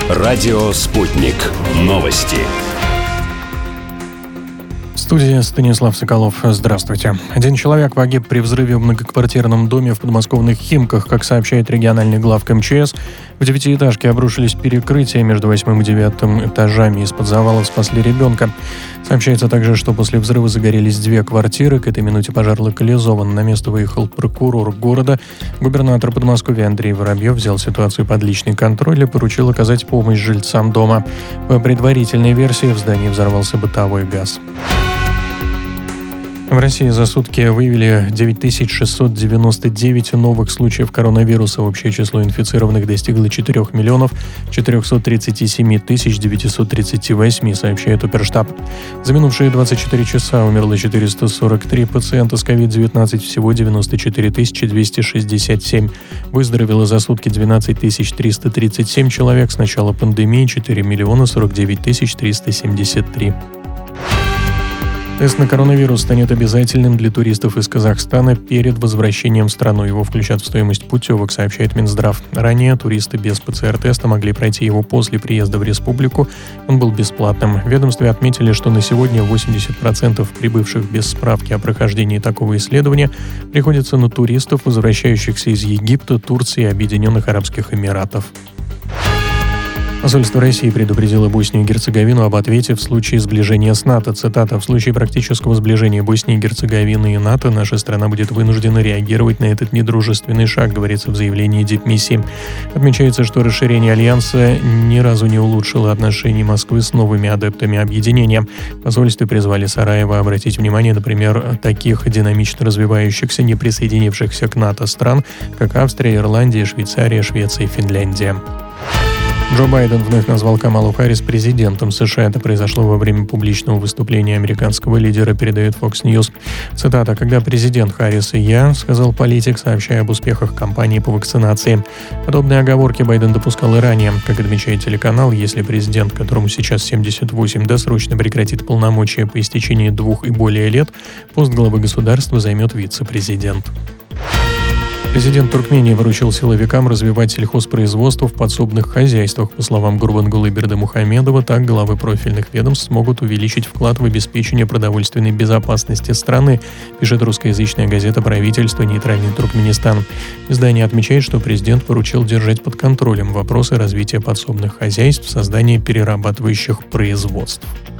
Радио «Спутник». Новости. В студии Станислав Соколов. Здравствуйте. Один человек погиб при взрыве в многоквартирном доме в подмосковных Химках. Как сообщает региональный главк МЧС, в 9-этажке обрушились перекрытия между 8 и 9 этажами. Из-под завалов спасли ребенка. Сообщается также, что после взрыва загорелись 2 квартиры. К этой минуте пожар локализован. На место выехал прокурор города. Губернатор Подмосковья Андрей Воробьев взял ситуацию под личный контроль и поручил оказать помощь жильцам дома. По предварительной версии, в здании взорвался бытовой газ. В России за сутки выявили 9699 новых случаев коронавируса. Общее число инфицированных достигло 4 437 938, сообщает Оперштаб. За минувшие 24 часа умерло 443 пациента с COVID-19, всего 94 267. Выздоровело за сутки 12 337 человек. С начала пандемии 4 49 373. Тест на коронавирус станет обязательным для туристов из Казахстана перед возвращением в страну. Его включат в стоимость путевок, сообщает Минздрав. Ранее туристы без ПЦР-теста могли пройти его после приезда в республику. Он был бесплатным. В ведомстве отметили, что на сегодня 80% прибывших без справки о прохождении такого исследования приходится на туристов, возвращающихся из Египта, Турции и Объединенных Арабских Эмиратов. Посольство России предупредило Боснию и Герцеговину об ответе в случае сближения с НАТО. Цитата: «В случае практического сближения Боснии и Герцеговины и НАТО наша страна будет вынуждена реагировать на этот недружественный шаг», говорится в заявлении дипмиссии. Отмечается, что расширение альянса ни разу не улучшило отношения Москвы с новыми адептами объединения. В посольстве призвали Сараево обратить внимание, например, таких динамично развивающихся, не присоединившихся к НАТО стран, как Австрия, Ирландия, Швейцария, Швеция и Финляндия. Джо Байден вновь назвал Камалу Харрис президентом США. Это произошло во время публичного выступления американского лидера, передает Fox News. Цитата: «Когда президент Харрис и я», — сказал политик, сообщая об успехах кампании по вакцинации. Подобные оговорки Байден допускал и ранее. Как отмечает телеканал, если президент, которому сейчас 78, досрочно прекратит полномочия по истечении 2 и более лет, пост главы государства займет вице-президент. Президент Туркмении поручил силовикам развивать сельхозпроизводство в подсобных хозяйствах. По словам Гурбангулы Бердымухамедова, так главы профильных ведомств смогут увеличить вклад в обеспечение продовольственной безопасности страны, пишет русскоязычная газета правительства «Нейтральный Туркменистан». Издание отмечает, что президент поручил держать под контролем вопросы развития подсобных хозяйств, создания перерабатывающих производств.